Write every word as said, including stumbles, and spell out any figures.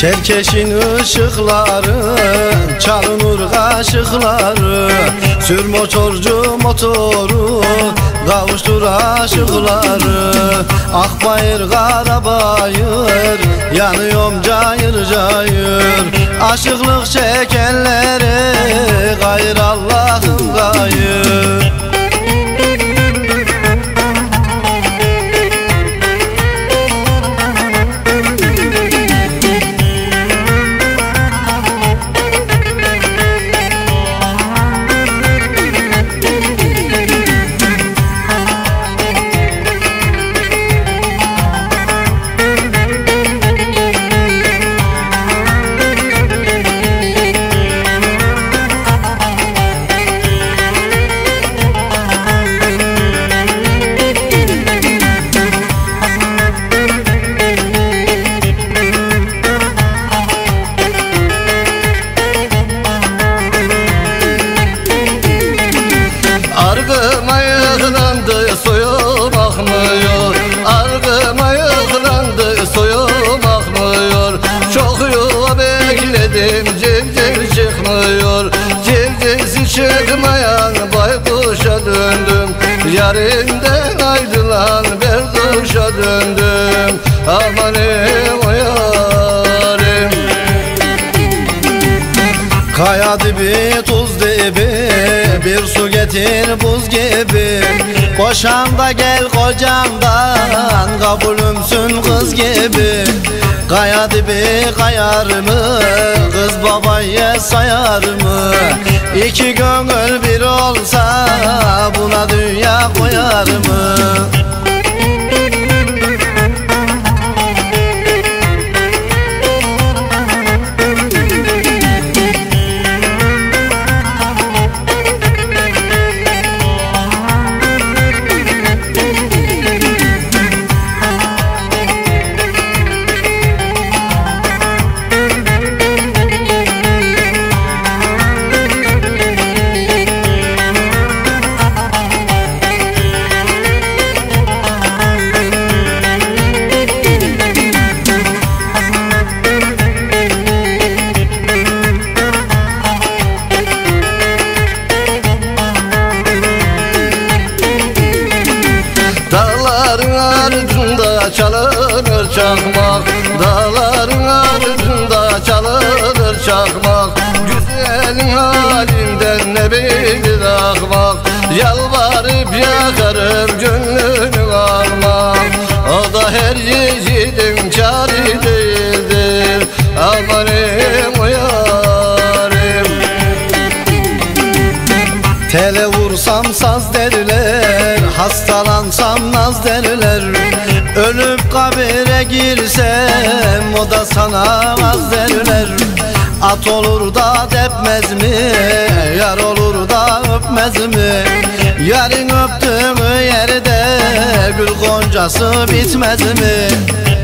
Çerkeşin ışıkları, çalınır kaşıkları, sür motorcu motoru, kavuştur aşıkları. Akbayır karabayır, yanıyorum cayır cayır, aşıklık çekenleri gayır Allah'ım gayır. Argıma yıklandı suyum akmıyor, argıma yıklandı suyum akmıyor. Çok yuva bekledim civciv çıkmıyor, civcivsi çıkmayan baykuşa döndüm. Yarimden ayrılan berduşa döndüm. Amanim o yarim. Kaya dibi tuz dibi, bir su getir buz gibi. Koşan da gel kocamdan, kabulümsün kız gibi. Kaya dibi kayar mı, kız babaya sayar mı? İki gönül bir olsa, buna dünya koyar mı? Dağların ardında çalınır çakmak, dağların ardında çalınır çakmak. Güzelin halinden ne bilir akmak, yalvarıp yakarım gönlünü almak. O da her yiğidin kârı değildir, amanim o yarim. Tele vursam saz derler, hastalansam naz derler. Ölüp kabire girsem, o da sana az derler. At olur da depmez mi, yar olur da öpmez mi? Yarın öptüğümü yerde, gül goncası bitmez mi?